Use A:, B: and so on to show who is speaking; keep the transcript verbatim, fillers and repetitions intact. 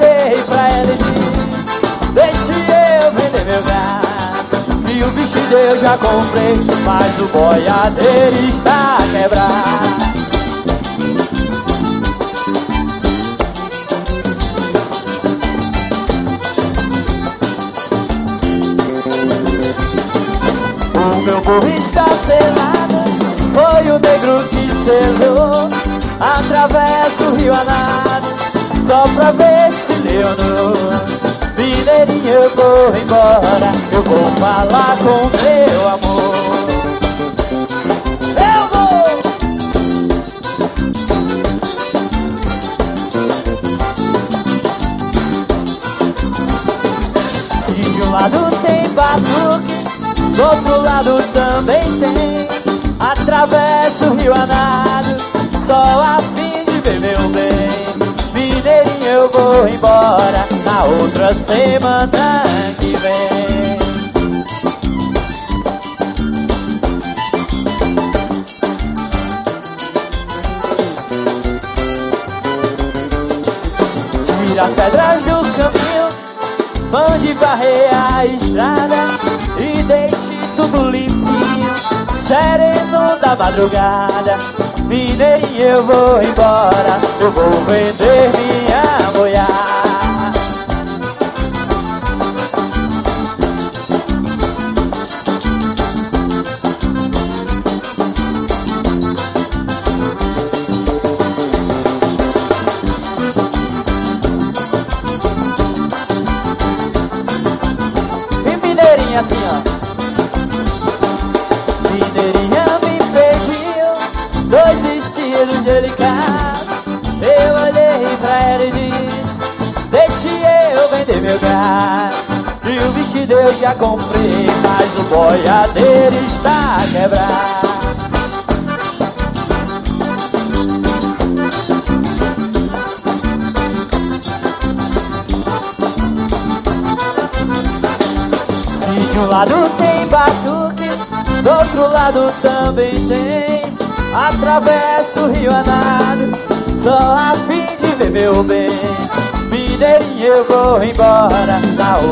A: olhei pra ela e disse: deixe eu vender meu gado, que o vestido eu já comprei, mas o boiadeiro está quebrado. O meu burro está selado, foi o negro que selou. Atravesso o rio a nado, só pra ver se leonou. Mineirinho, eu vou embora, eu vou falar com meu amor. Eu vou! Se de um lado tem batuque, do outro lado também tem. Atravesso o rio a nado, só a fim de ver meu bem. Mineirinho, eu vou embora na outra semana que vem. Tira as pedras do caminho, mande varrer a estrada e deixe tudo limpinho, sereno da madrugada. Mineirinho, eu vou embora, eu vou vender minha boiada. E Mineirinho assim, ó. Mineirinha me pediu dois vestidos delicados. Eu olhei pra ela e disse: deixe eu vender meu gado, e o vestido eu já comprei, mas o boiadeiro está quebrado. Se de um lado tem batuque, do outro lado também tem. Atravesso o rio a nado, só a fim de ver meu bem. Mineirinho, eu vou embora na